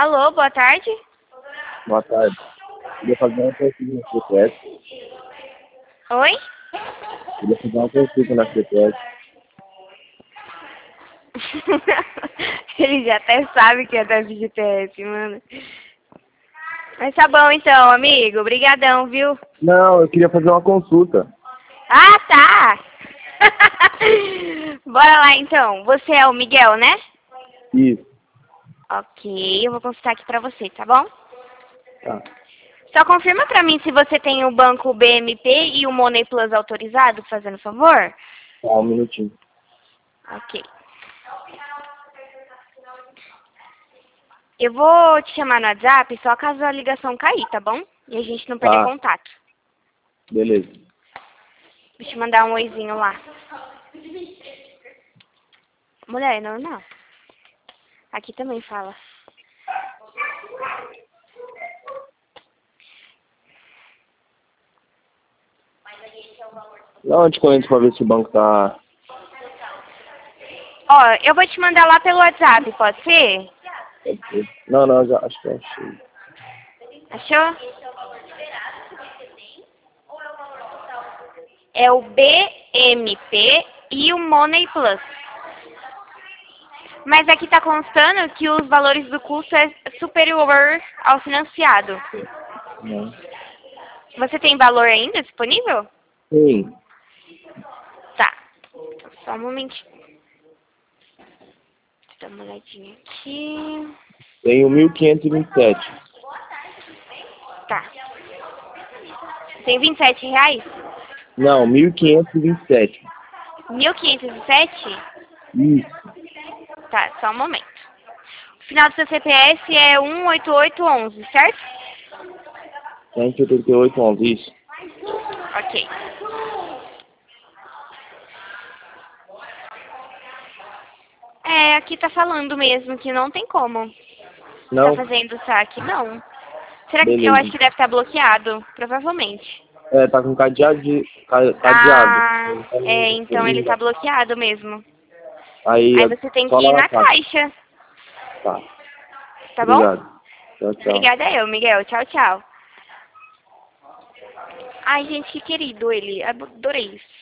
Alô, boa tarde. Boa tarde. Queria fazer uma consulta na CPS. Oi? Queria fazer uma consulta na CPS. Ele já até sabe que é da GPS, mano. Mas tá bom então, amigo. Obrigadão, viu? Não, eu queria fazer uma consulta. Ah, tá! Bora lá então. Você é o Miguel, né? Isso. Ok, eu vou consultar aqui pra você, tá bom? Tá. Só confirma pra mim se você tem o banco BMP e o Money Plus autorizado, fazendo favor? Tá, um minutinho. Ok. Eu vou te chamar no WhatsApp só caso a ligação cair, tá bom? E a gente não perder Tá, contato. beleza. Deixa eu mandar um oizinho lá. Mulher, não. Aqui também fala. Dá onde que eu entro pra ver se o banco tá... Ó, eu vou te mandar lá pelo WhatsApp, pode ser? Não, já acho que eu achei. Achou? É o BMP e o Money Plus. Mas aqui tá constando que os valores do custo é superior ao financiado. Não. Você tem valor ainda disponível? Sim. Tá. Só um momentinho. Deixa eu dar uma olhadinha aqui. Tenho 1.527. Tá. Tem R$ 27? Não, 1.527. 1.507? Isso. Tá, só um momento. O final do seu CPF é 18811, certo? 188,11, isso. Ok. É, aqui tá falando mesmo que não tem como. Tá Não? fazendo saque, não. Será que eu Beleza. acho que deve estar bloqueado? Provavelmente. É, tá com cadeado. Cadeado. Ah, é, então ele tá bloqueado mesmo. Aí, Aí você tem só que lá ir na na caixa. caixa, Tá. tá bom? Obrigado. Tchau, tchau. Obrigada eu, Miguel. Tchau, tchau. Ai, gente, que querido ele. Adorei.